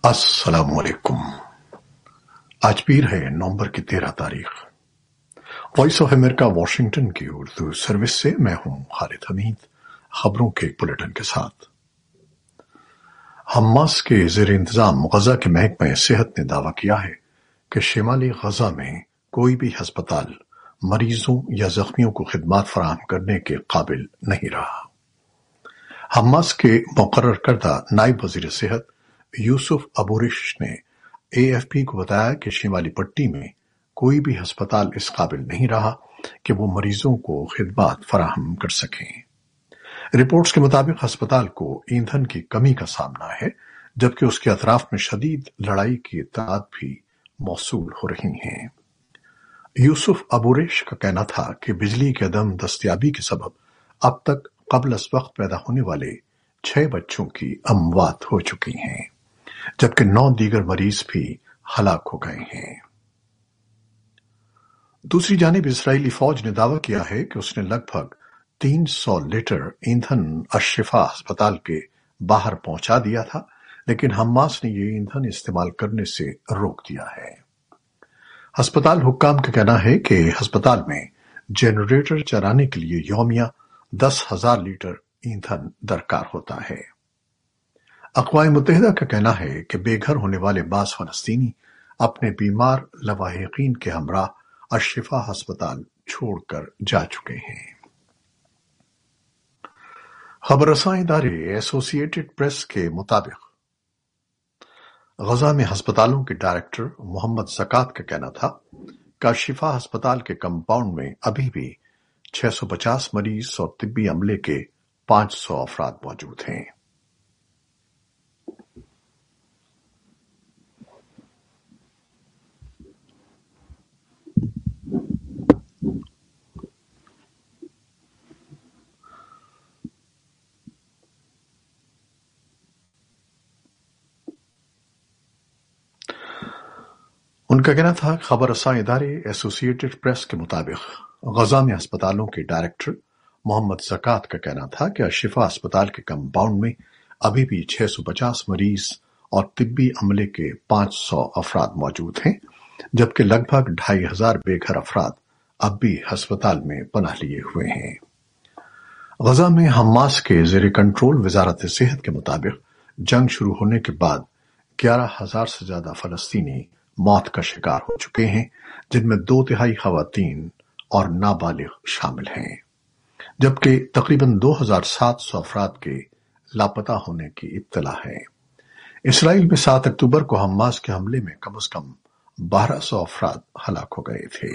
अस्सलाम वालेकुम। आज पीर है नवंबर की 13 तारीख। वॉइस ऑफ अमेरिका वाशिंगटन की उर्दू सर्विस से मैं हूं खालिद हमीद, खबरों के बुलेटिन के साथ। हमास के ज़ेर इंतजाम गजा के महकमा सेहत ने दावा किया है कि शिमाली गजा में कोई भी अस्पताल मरीजों या जख्मियों को खिदमात फराहम करने के काबिल नहीं रहा। हमास के मुकर्रर करदा नायब वजीर सेहत यूसुफ अबू रिश ने एएफपी को बताया कि शिमाली पट्टी में कोई भी अस्पताल इस काबिल नहीं रहा कि वो मरीजों को खिदमात फराहम कर सकें। रिपोर्ट्स के मुताबिक अस्पताल को ईंधन की कमी का सामना है, जबकि उसके अतराफ में शदीद लड़ाई की इत्तलात भी मौसूल हो रही हैं। यूसुफ अबू रिश का कहना था कि बिजली की अदम दस्तयाबी के सबब अब तक कबल अस वक्त पैदा होने वाले 6 बच्चों की अमवात हो चुकी हैं, जबकि 9 दीगर मरीज भी हलाक हो गए हैं। दूसरी जानिब इस्राएली फौज ने दावा किया है कि उसने लगभग 300 लीटर ईंधन अश-शिफा अस्पताल के बाहर पहुंचा दिया था, लेकिन हमास ने ये ईंधन इस्तेमाल करने से रोक दिया है। अस्पताल हुक्काम का कहना है कि अस्पताल में जनरेटर चलाने के लिए यौमिया 10,000 लीटर ईंधन दरकार होता है। अक़वाम मुत्तहिदा का कहना है कि बेघर होने वाले बाज़ फ़लस्तीनी अपने बीमार लवाहिकीन के हमराह अश-शिफा अस्पताल छोड़कर जा चुके हैं। खबरसां इदारे एसोसिएटेड प्रेस के मुताबिक गजा में अस्पतालों के डायरेक्टर मोहम्मद ज़कात का कहना था कि अश-शिफा अस्पताल के कंपाउंड में अभी भी 650 मरीज और तिब्बी अमले के 500 अफराद मौजूद हैं। उनका कहना था खबरसां इदारे एसोसिएटेड प्रेस के मुताबिक गजा में अस्पतालों के डायरेक्टर मोहम्मद ज़कात का कहना था कि अश-शिफा अस्पताल के कंपाउंड में अभी भी 650 मरीज और तिब्बी अमले के 500 अफराद मौजूद हैं, जबकि लगभग 2,500 बेघर अफराद अब भी अस्पताल में पनाह लिए हुए हैं। गजा में हमास के ज़ेर कंट्रोल वजारत सेहत के मुताबिक जंग शुरू होने के बाद 11,000 से ज्यादा फलस्तीनी मौत का शिकार हो चुके हैं, जिनमें 2/3 खवातीन और नाबालिग शामिल हैं, जबकि तकरीबन 2,700 अफराद के लापता होने की इत्तला है। इसराइल में 7 अक्टूबर को हमास के हमले में कम से कम 1,200 अफराद हलाक हो गए थे।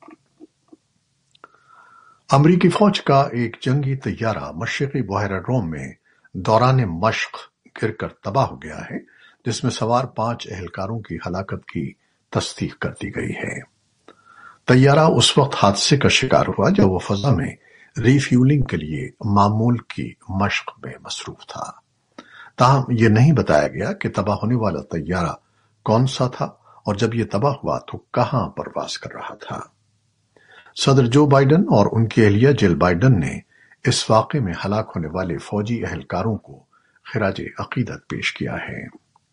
अमरीकी फौज का एक जंगी तैयारा मशरिकी बहरा रोम में दौरान मश्क गिरकर तबाह हो गया है, जिसमें सवार 5 एहलकारों की हलाकत की तस्दीक कर दी गई है। तैयारा उस वक्त हादसे का शिकार हुआ जब वो फजा में रिफ्यूलिंग के लिए मामूल की मश्क में मसरूफ था। ताहम यह नहीं बताया गया कि तबाह होने वाला तैयारा कौन सा था और जब यह तबाह हुआ तो कहां परवाज कर रहा था। सदर जो बाइडन और उनकी अहलिया जिल बाइडन ने इस वाक़े में हलाक होने वाले फौजी एहलकारों को खिराज अकीदत पेश किया है।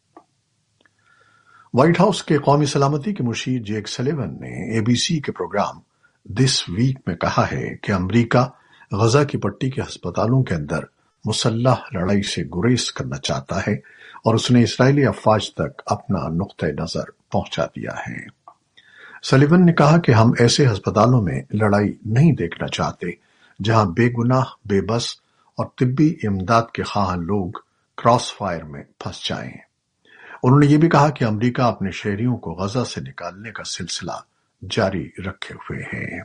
व्हाइट हाउस के कौमी सलामती के मुशीर जेक सलिवन ने एबीसी के प्रोग्राम दिस वीक में कहा है कि अमरीका गजा की पट्टी के अस्पतालों के अंदर मुसल्लह लड़ाई से गुरेज करना चाहता है और उसने इसराइली अफवाज तक अपना नुक्ते नजर पहुंचा दिया है। सलिवन ने कहा कि हम ऐसे अस्पतालों में लड़ाई नहीं देखना चाहते जहां बेगुनाह, बेबस और तिब्बी इमदाद के ख्वाह लोग क्रॉस फायर में फंस जाएं। उन्होंने ये भी कहा कि अमरीका अपने शहरियों को गजा से निकालने का सिलसिला जारी रखे हुए है।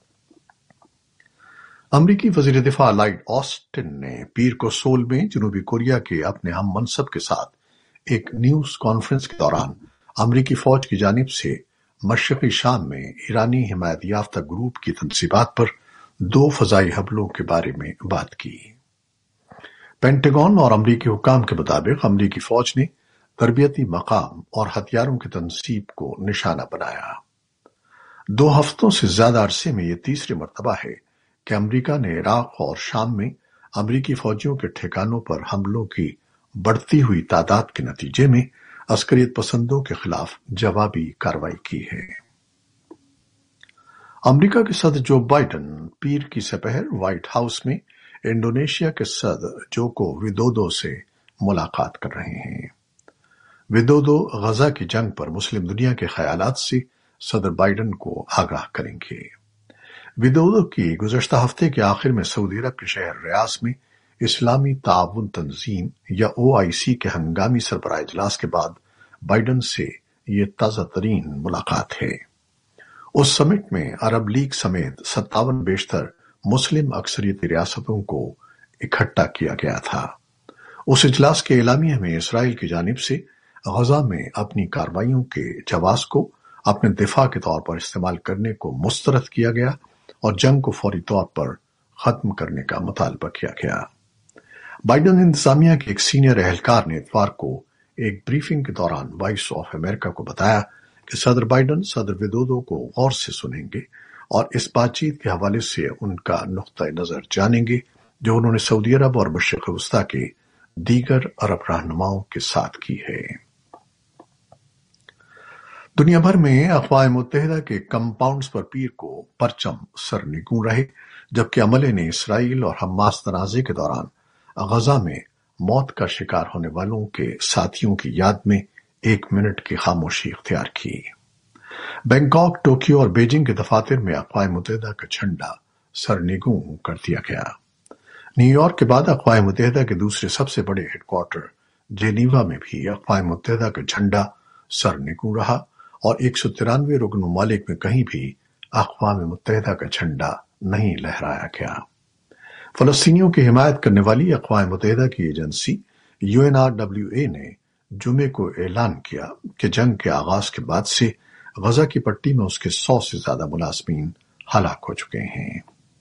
अमरीकी वजीर दिफा लॉयड ऑस्टिन ने पीर को सोल में जनूबी कोरिया के अपने हम मनसब के साथ एक न्यूज कॉन्फ्रेंस के दौरान अमरीकी फौज की जानिब से मशरिकी शाम में ईरानी हिमायत याफ्ता ग्रुप की तनसीबात पर 2 फजाई हमलों के बारे में बात की। पेंटागन और अमरीकी हुक्काम के मुताबिक अमरीकी फौज ने तरबियती मकाम और हथियारों की तनसीब को निशाना बनाया। 2 हफ्तों से ज्यादा अरसे में यह तीसरी मर्तबा है कि अमरीका ने इराक और शाम में अमरीकी फौजियों के ठिकानों पर हमलों की बढ़ती हुई तादाद के नतीजे में عسکریت پسندوں کے خلاف جوابی کارروائی کی ہے۔ امریکہ کے صدر جو بائیڈن پیر کی سپہر وائٹ ہاؤس میں انڈونیشیا کے صدر جوکو ودودو سے ملاقات کر رہے ہیں۔ ودودو غزہ کی جنگ پر مسلم دنیا کے خیالات سے صدر بائیڈن کو آگاہ کریں گے۔ ودودو کی گزشتہ ہفتے کے آخر میں سعودی عرب کے شہر ریاض میں اسلامی تعاون تنظیم یا OIC کے ہنگامی سربراہ اجلاس کے بعد بائیڈن سے یہ تازہ ترین ملاقات ہے۔ اس سمٹ میں عرب لیگ سمیت 57 بیشتر مسلم اکثریتی ریاستوں کو اکٹھا کیا گیا تھا۔ اس اجلاس کے اعلامیہ میں اسرائیل کی جانب سے غزہ میں اپنی کارروائیوں کے جواز کو اپنے دفاع کے طور پر استعمال کرنے کو مسترد کیا گیا اور جنگ کو فوری طور پر ختم کرنے کا مطالبہ کیا گیا۔ بائیڈن انتظامیہ کے ایک سینئر اہلکار نے اتوار کو ایک بریفنگ کے دوران وائس آف امریکہ کو بتایا کہ صدر بائیڈن صدر ودودو کو غور سے سنیں گے اور اس بات چیت کے حوالے سے ان کا نقطہ نظر جانیں گے جو انہوں نے سعودی عرب اور مشرق وسطیٰ کے دیگر عرب رہنماؤں کے ساتھ کی ہے۔ دنیا بھر میں اقوام متحدہ کے کمپاؤنڈز پر پیر کو پرچم سرنگوں رہے، جبکہ عملے نے اسرائیل اور حماس تنازع کے دوران غزہ میں موت کا شکار ہونے والوں کے ساتھیوں کی یاد میں 1 منٹ کی خاموشی اختیار کی۔ بینکاک، ٹوکیو اور بیجنگ کے دفاتر میں اقوام متحدہ کا جھنڈا سرنگوں کر دیا گیا۔ نیو یارک کے بعد اقوام متحدہ کے دوسرے سب سے بڑے ہیڈ کوارٹر جنیوا میں بھی اقوام متحدہ کا جھنڈا سرنگوں رہا اور 193 رکن ممالک میں کہیں بھی اقوام متحدہ کا جھنڈا نہیں لہرایا گیا۔ فلسطینیوں کی حمایت کرنے والی اقوام متحدہ کی ایجنسی UNRWA نے جمعے کو اعلان کیا کہ جنگ کے آغاز کے بعد سے غزہ کی پٹی میں اس کے 100 سے زیادہ ملازمین ہلاک ہو چکے ہیں۔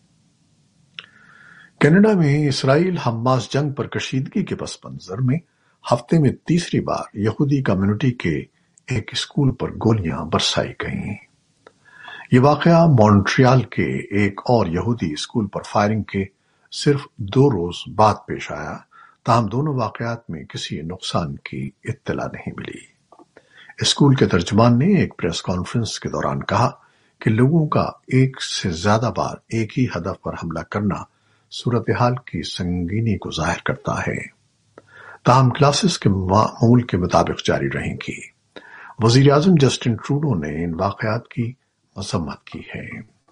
کینیڈا میں اسرائیل حماس جنگ پر کشیدگی کے پس منظر میں ہفتے میں تیسری بار یہودی کمیونٹی کے ایک اسکول پر گولیاں برسائی گئیں۔ یہ واقعہ مونٹریال کے ایک اور یہودی اسکول پر فائرنگ کے صرف 2 روز بعد پیش آیا، تاہم دونوں واقعات میں کسی نقصان کی اطلاع نہیں ملی۔ اسکول کے ترجمان نے ایک پریس کانفرنس کے دوران کہا کہ لوگوں کا ایک سے زیادہ بار ایک ہی ہدف پر حملہ کرنا صورتحال کی سنگینی کو ظاہر کرتا ہے، تاہم کلاسز کے معمول کے مطابق جاری رہیں گی۔ وزیر اعظم جسٹن ٹروڈو نے ان واقعات کی مذمت کی ہے۔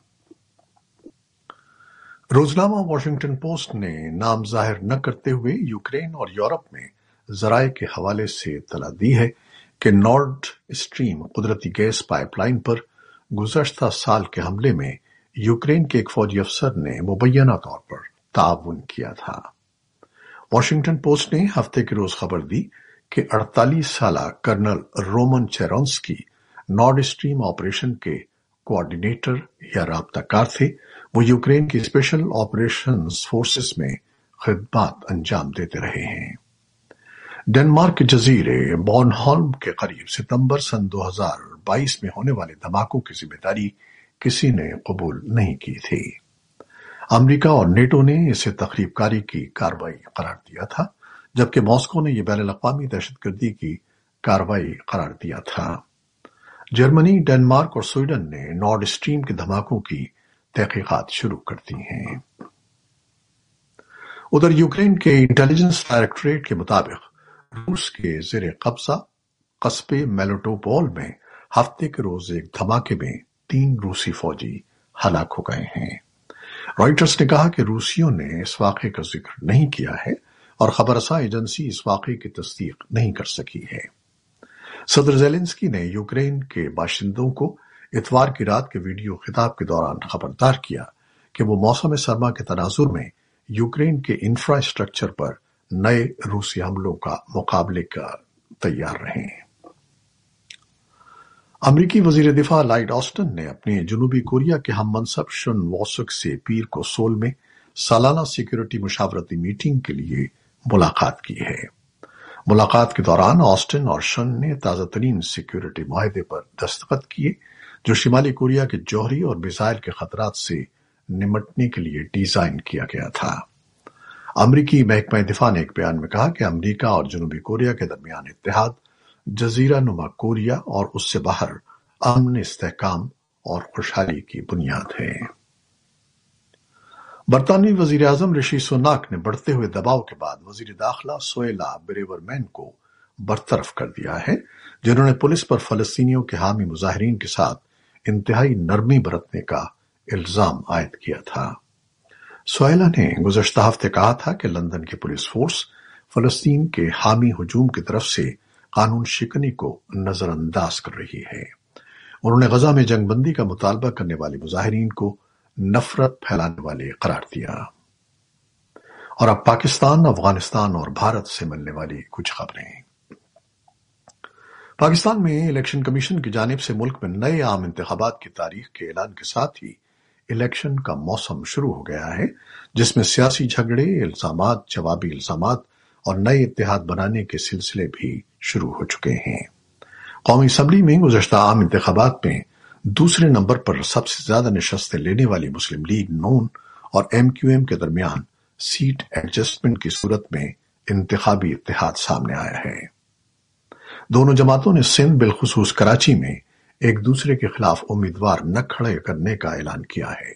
روزنامہ واشنگٹن پوسٹ نے نام ظاہر نہ کرتے ہوئے یوکرین اور یورپ میں ذرائع کے حوالے سے اطلاع دی ہے کہ نارڈ اسٹریم قدرتی گیس پائپ لائن پر گزشتہ سال کے حملے میں یوکرین کے ایک فوجی افسر نے مبینہ طور پر تعاون کیا تھا۔ واشنگٹن پوسٹ نے ہفتے کے روز خبر دی کہ 48 سالہ colonel Roman Chervinsky Nord Stream operation کے کوآرڈینیٹر یا رابطہ کار تھے۔ وہ یوکرین کی اسپیشل آپریشنز فورسز میں خدمات انجام دیتے رہے ہیں۔ ڈنمارک کے جزیرے بورنہولم کے قریب ستمبر سن 2022 میں ہونے والے دھماکوں کی ذمہ داری کسی نے قبول نہیں کی تھی۔ امریکہ اور نیٹو نے اسے تخریب کاری کی کارروائی قرار دیا تھا، جبکہ ماسکو نے یہ بین الاقوامی دہشت گردی کی کارروائی قرار دیا تھا۔ جرمنی، ڈنمارک اور سویڈن نے نارڈ اسٹریم کے دھماکوں کی تحقیقات شروع کر دی ہیں۔ ادھر یوکرین کے انٹیلیجنس ڈائریکٹوریٹ کے مطابق روس کے زیر قبضہ قصبے میلوٹوپول میں ہفتے کے روز ایک دھماکے میں 3 روسی فوجی ہلاک ہو گئے ہیں۔ رائٹرز نے کہا کہ روسیوں نے اس واقعے کا ذکر نہیں کیا ہے اور خبر رساں ایجنسی اس واقعے کی تصدیق نہیں کر سکی ہے۔ صدر زیلنسکی نے یوکرین کے باشندوں کو اتوار کی رات کے ویڈیو خطاب کے دوران خبردار کیا کہ وہ موسم سرما کے تناظر میں یوکرین کے انفراسٹرکچر پر نئے روسی حملوں کا مقابلے کا تیار رہیں۔ امریکی وزیر دفاع لائیڈ آسٹن نے اپنے جنوبی کوریا کے ہم منصب شن واسک سے پیر کو سول میں سالانہ سیکیورٹی مشاورتی میٹنگ کے لیے ملاقات کی ہے۔ ملاقات کے دوران آسٹن اور شن نے تازہ ترین سیکیورٹی معاہدے پر دستخط کیے جو شمالی کوریا کے جوہری اور میزائل کے خطرات سے نمٹنے کے لیے ڈیزائن کیا گیا تھا۔ امریکی محکمہ دفاع نے ایک بیان میں کہا کہ امریکہ اور جنوبی کوریا کے درمیان اتحاد जजीरा नुमा कोरिया और उससे बाहर अमन, इस्तेहकाम और खुशहाली की बुनियाद है। बरतानवी वजीर आजम ऋषि सुनाक ने बढ़ते हुए दबाव के बाद वजीर दाखिला सोएला ब्रेवरमैन को बरतरफ कर दिया है, जिन्होंने पुलिस पर फलस्तीनियों के हामी मुजाहिरीन के साथ इंतहाई नरमी बरतने का इल्जाम आयद किया था। सोएला ने गुज़श्ता हफ्ते कहा था कि लंदन की पुलिस फोर्स फलस्तीन के हामी हुजूम की तरफ से कानून शिकनी को नजरअंदाज कर रही है। उन्होंने गजा में जंगबंदी का मुतालबा करने वाले मुजाहिरीन को नफरत फैलाने वाले करार दिया। और अब पाकिस्तान, अफगानिस्तान और भारत से मिलने वाली कुछ खबरें। पाकिस्तान में इलेक्शन कमीशन की जानिब से मुल्क में नए आम इंतखाबात की तारीख के ऐलान के साथ ही इलेक्शन का मौसम शुरू हो गया है, जिसमें सियासी झगड़े, इल्जामात, जवाबी इल्जामात और नए इत्तेहाद बनाने के सिलसिले भी शुरू हो चुके हैं। कौमी असम्बली में गुज़श्ता आम इंतखाबात में दूसरे नंबर पर सबसे ज्यादा नशस्तें लेने वाली मुस्लिम लीग नून और MQM के दरमियान सीट एडजस्टमेंट की सूरत में इंतखाबी इत्तेहाद सामने आया है। दोनों जमातों ने सिंध बिलखुसूस कराची में एक दूसरे के खिलाफ उम्मीदवार न खड़े करने का ऐलान किया है।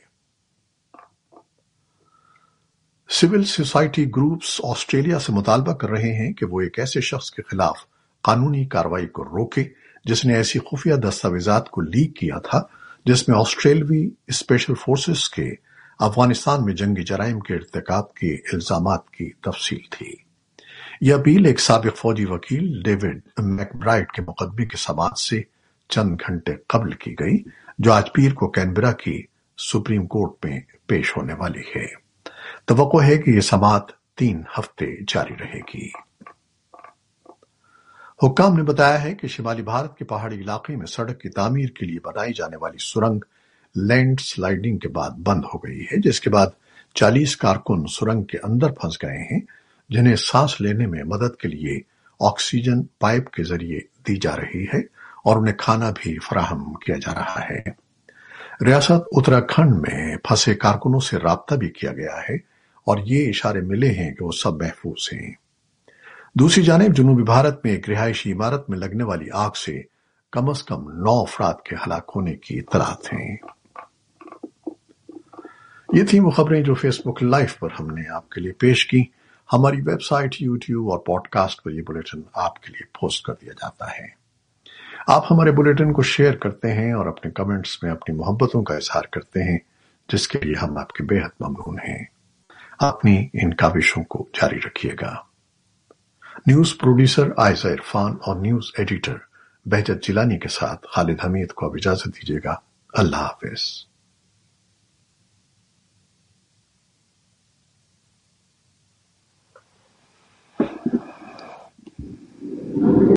सिविल सोसाइटी ग्रुप्स ऑस्ट्रेलिया से मुतालबा कर रहे हैं कि वो एक ऐसे शख्स के खिलाफ कानूनी कार्रवाई को रोके जिसने ऐसी खुफिया दस्तावेजात को लीक किया था जिसमें ऑस्ट्रेलवी स्पेशल फोर्सेस के अफगानिस्तान में जंगी जराइम के इर्तिकाब के इल्जामात की तफसील थी। यह अपील एक साबिक फौजी वकील डेविड मैकब्राइड के मुकदमे के समाअत से चंद घंटे कबल की गई, जो आज पीर को कैनबरा की सुप्रीम कोर्ट में पेश होने वाली है। तवक्को है कि यह समाअत 3 हफ्ते जारी रहेगी। हुक्काम ने बताया है कि शिमाली भारत के पहाड़ी इलाके में सड़क की तामीर के लिए बनाई जाने वाली सुरंग लैंड स्लाइडिंग के बाद बंद हो गई है, जिसके बाद 40 कारकुन सुरंग के अंदर फंस गए हैं, जिन्हें सांस लेने में मदद के लिए ऑक्सीजन पाइप के जरिए दी जा रही है और उन्हें खाना भी फराहम किया जा रहा है। रियासत उत्तराखंड में फंसे कारकुनों से राब्ता भी किया गया है और ये इशारे मिले हैं कि वो सब महफूज हैं। दूसरी जानिब जनूबी भारत में एक रिहायशी इमारत में लगने वाली आग से कम 9 अफराद के हलाक होने की इत्तलात हैं। ये थी वो खबरें जो फेसबुक लाइव पर हमने आपके लिए पेश की। हमारी वेबसाइट, यूट्यूब और पॉडकास्ट पर यह बुलेटिन आपके लिए पोस्ट कर दिया जाता है। आप हमारे बुलेटिन को शेयर करते हैं और अपने कमेंट्स में अपनी मोहब्बतों का इजहार करते हैं, जिसके लिए हम आपके बेहद ममनून हैं। अपनी इन काविशों को जारी रखिएगा। न्यूज प्रोड्यूसर आयशा इरफान और न्यूज एडिटर बहजत जिलानी के साथ खालिद हमीद को अब इजाजत दीजिएगा। अल्लाह हाफिज।